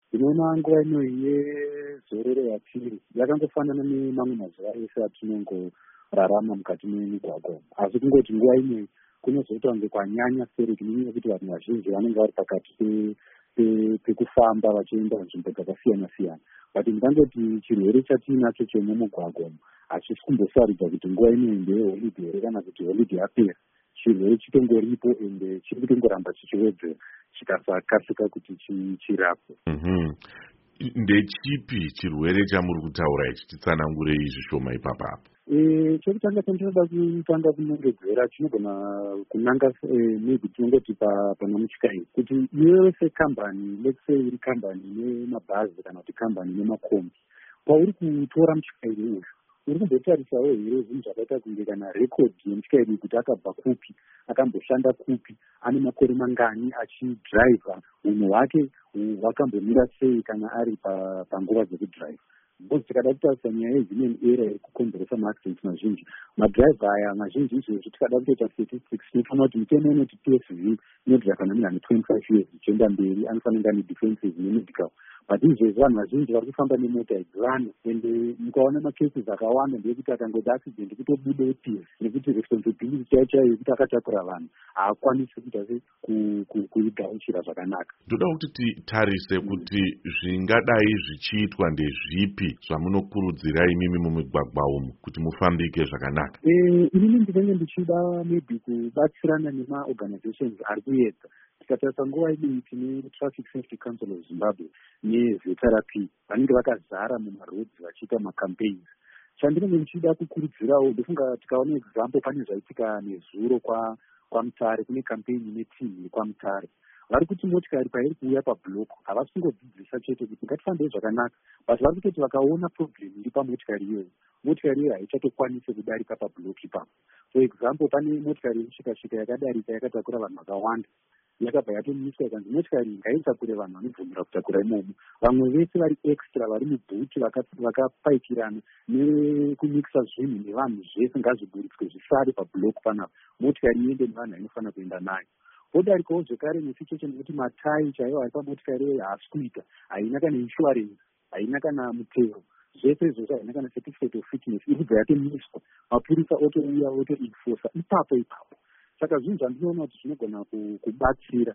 Ndinoona nguva ino yezororo yatiri yakangofanana nemamwe mazuva ese atinongorarama mukati memigwagwa, asi kungoti nguva ino kunozoita kunge kwanyanya seri kunyanya kuti vanhu vazhinji vanenge vari pakati pekufamba vachienda nzvimbo dzakasiyana siyana. But ndingangoti chirwere chatiinacho chemumugwagwa hachisi kumbosarudza kuti nguva ino ndeyeholidhe here kana kuti holidhe yapera. Chirwere chitongoripo ende chiri kutongoramba chichiwedzera chikasakasika kuti chirapwe. Ndechipi chirwere chamuri kutaura ichi? Titsanangurei zvishoma ipapapo. Chekutanga chandinoda kutanga kunongedzera chinogona kunanga maybe tinongoti pana mutyai kuti iwewe sekambani, let's say iri kambani nemabhazi kana kuti kambani nemakombi, pauri kutora mutyai uyu uri kumbotarisawo here zvinhu zvakaita kunge kana rekodhi yemutyai kuti akabva kupi, akamboshanda kupi, ane makore mangani achidhiraivha, unhu hwake hwakambomira sei kana ari panguva dzekudhiraivha. Because tikada kutarisa nyaya yehuman error iri kukonzeresa maaccidents mazhinji, madhiraivha aya mazhinji izvozvo tikada kutoita statistics tinofanira kuti mitemo inoti PSV inodhiraivha nemunhu ane 25 years zvichienda mberi anofanira kunge ane defenses nemedical. But izvezvi vanhu vazhinji vari kufamba nemota idzivano, ende mukaona macases akawanda ndeyekuti akangoita accident kutobuda upiwa nekuti responsibility chaiyo yekuti akatakura vanhu haakwanisi kuita kuidhauchira zvakanaka. Ndoda kuti titarise kuti zvingadai zvichiitwa ndezvipi zvamunokurudzira imimi mumigwagwa umu kuti mufambike zvakanaka. Inini ndinenge ndichida maybe kubatsirana nemaorganizations ari kuedza. Tikatarisa nguva ino tine Traffic Safety Council of Zimbabwe neVeteraP vanenge vakazara mumarodzi vachiita macampaigns. Chandinenge ndichida kukurudzirawo ndofunga tikaona example pane zvaitika nezuro kwaMutare, kune campaign netimu iri kwaMutare. Vari kuti motikari pairi kuuya pablock havasi kungodzidzisa chete kuti ngatifambei zvakanaka, but vari kutoti vakaona problem iri pamotikari iyoyo, motikari iyoyo haichatokwanisi kudarika pablock ipapo. For example, pane motikari yemushikashika yakadarika yakatakura vanhu vakawanda, yakabva yatomiswa ikanzi motikari ngaitakure vanhu vanobvumira kutakura imomo. Vamwe vese vari extra vari mubhuti vakapaikirana nekumikisa zvinhu nevanhu zvese ngazviburitswe zvisare pablock panapa, motikari iende nevanhu vainofanira kuenda nayo. Podarikawo zvekare nesituation yekuti matai chaiwo ari pamotikari iyoyo haasi kuita, haina kana insurance, haina kana mutero, zvese izvozvo haina kana certificate of fitness, iri kubva yatomiswa, mapurisa otouya otoenforsa ipapo. Saka zvinhu zvandinoona kuti zvinogona kubatsira